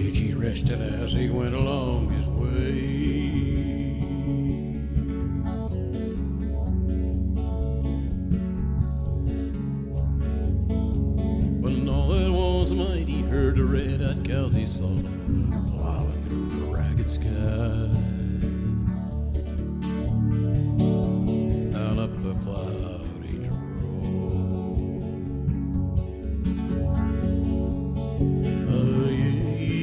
edge he rested as he went along his way. When all at once might he heard the red-eyed cows he saw plowing through the ragged sky. Down up the cloud he drove. Oh, yeah.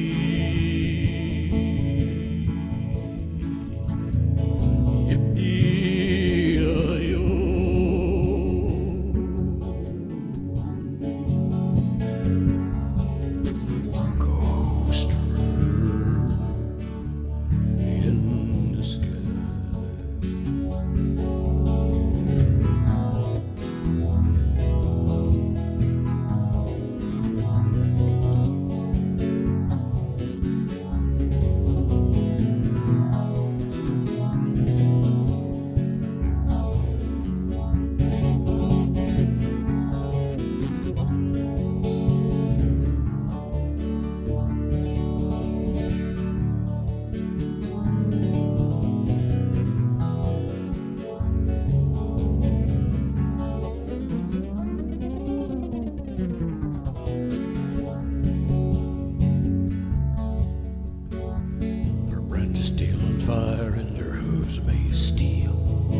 Still on fire and their hooves are made of steel.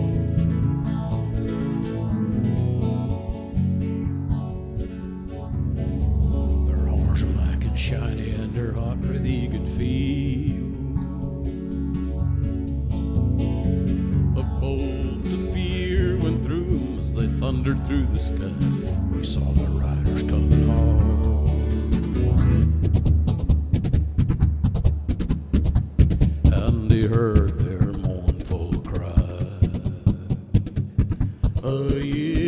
Their horns are black and shiny and they're hot where they could feel. A bolt of fear went through them as they thundered through the skies. We saw the riders coming home. They heard their mournful cry. Oh, yeah,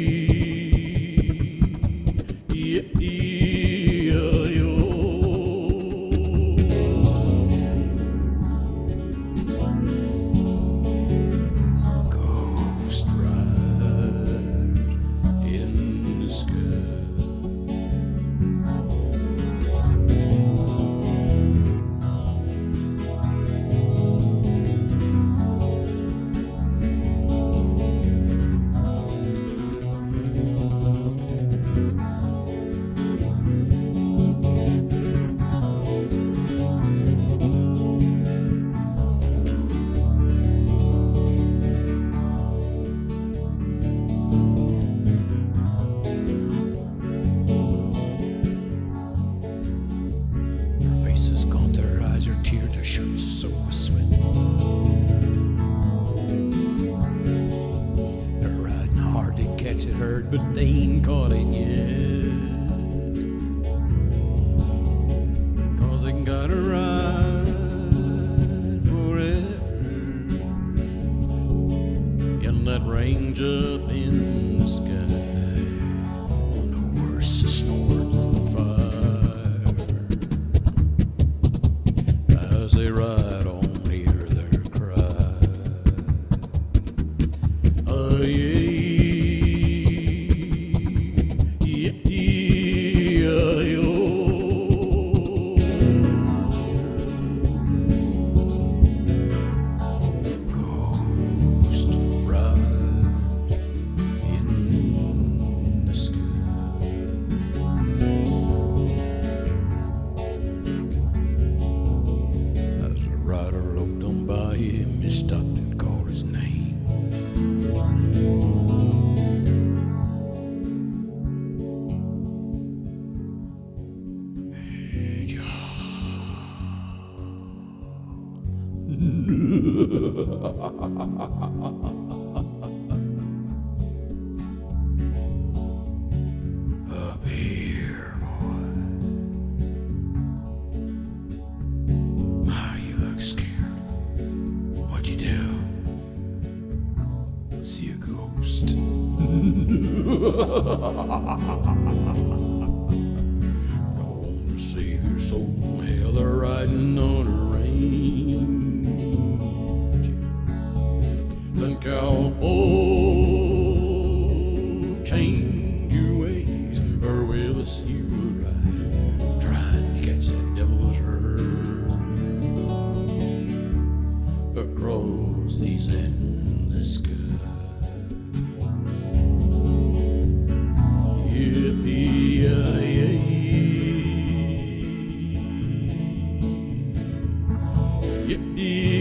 yeah, yeah, yeah. Ghost riders in the sky. Faces gaunt, their eyes are teared, their shirts are soaked with sweat. They're riding hard to catch it herd, but they ain't caught it yet. 'Cause they gotta ride forever in that range up in the sky. On the horse is snorting fire as they ride on, hear their cry. Oh, yeah, yeah, yeah, yeah. Ghost ride in the sky. As the rider looked on by him, he stopped and called his name. Hey, Up here, boy. You look scared. What'd you do? See a ghost. Throwing to save your soul. Hell, they're riding on a range. Then cowboy, change your ways, or will I see you ride, trying to catch that devil's herd. these endless skies. Yippee-yi-yi. Yippee.